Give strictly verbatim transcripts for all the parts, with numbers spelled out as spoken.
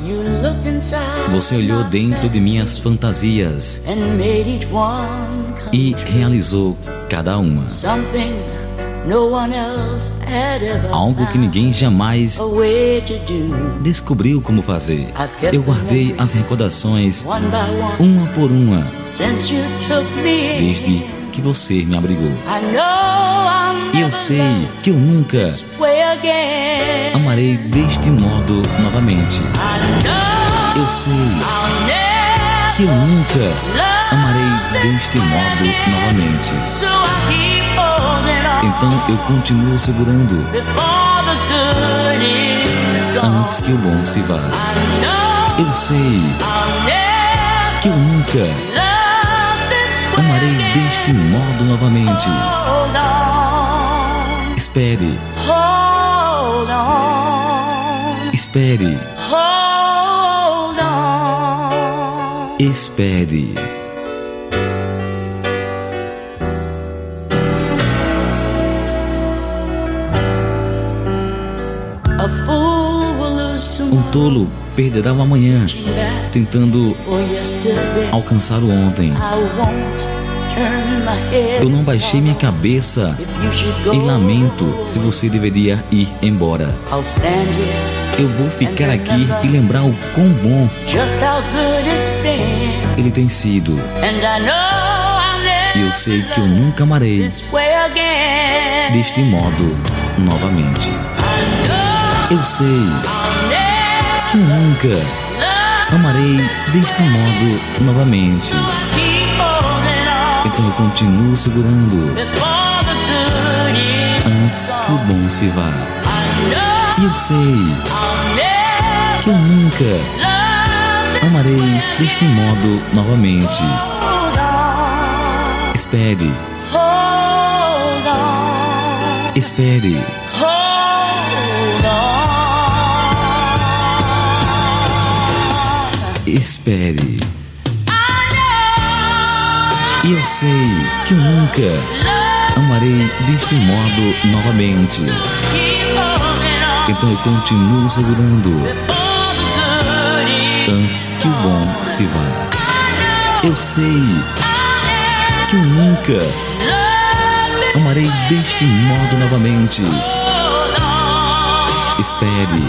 Você olhou dentro de minhas fantasias e realizou cada uma. Algo que ninguém jamais descobriu como fazer. Eu guardei as recordações uma por uma desde que você me abrigou. E eu sei que eu nunca amarei deste modo novamente. Eu sei que eu nunca amarei deste modo novamente. Então eu continuo segurando antes que o bom se vá. Eu sei que eu nunca amarei deste modo novamente. Espere. Espere. Espere. Um tolo perderá o amanhã tentando alcançar o ontem. Eu não baixei minha cabeça e lamento se você deveria ir embora. Eu vou ficar aqui e lembrar o quão bom ele tem sido. E eu sei que eu nunca amarei deste modo novamente. Eu sei que eu nunca amarei deste modo novamente. Então eu continuo segurando antes que o bom se vá. E eu sei que eu nunca amarei deste modo novamente. Espere. Espere. Espere. E eu sei que eu nunca amarei deste modo novamente. Então eu continuo segurando antes que o bom se vá. Eu sei que eu nunca amarei deste modo novamente. Espere.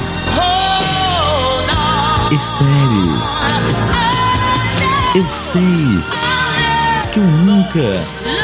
Espere. Eu sei que eu nunca